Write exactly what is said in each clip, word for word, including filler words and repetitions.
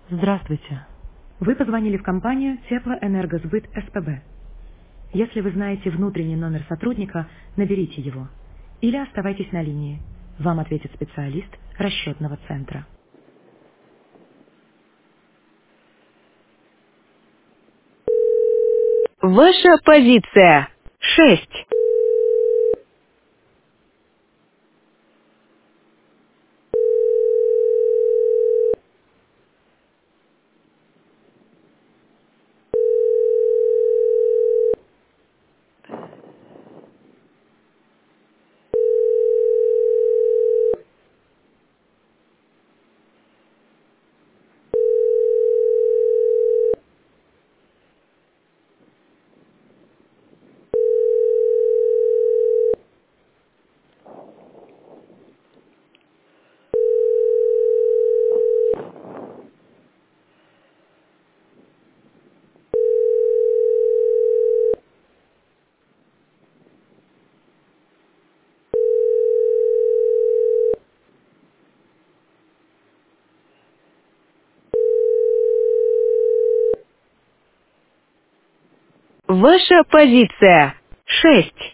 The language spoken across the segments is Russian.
Здравствуйте. Вы позвонили в компанию Теплоэнергосбыт СПБ. Если вы знаете внутренний номер сотрудника, наберите его. Или оставайтесь на линии. Вам ответит специалист расчетного центра. Ваша позиция. Шесть. Ваша позиция. Шесть.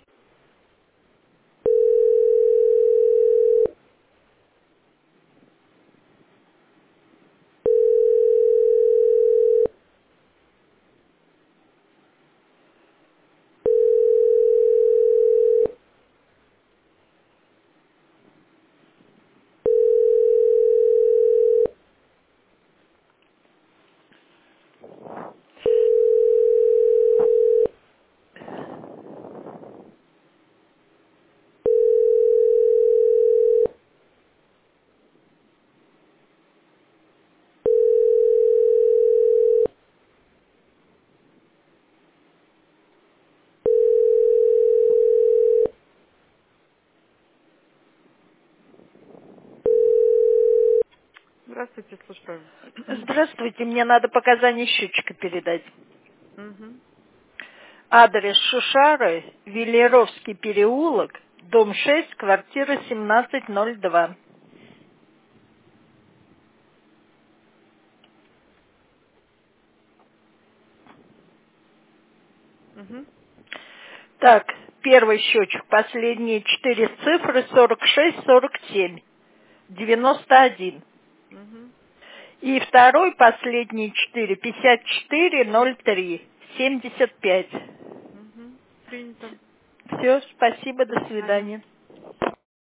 Здравствуйте, слушаю. Здравствуйте, мне надо показания счетчика передать. Мгм. Адрес Шушары, Велеровский переулок, дом шесть, квартира семнадцать ноль два. Мгм. Так, первый счетчик, последние четыре цифры, сорок шесть сорок семь, девяносто один. Мгм. И второй, последние четыре, пятьдесят четыре ноль три, семьдесят пять. Мгм. Принято. Все, спасибо, до Ага. свидания.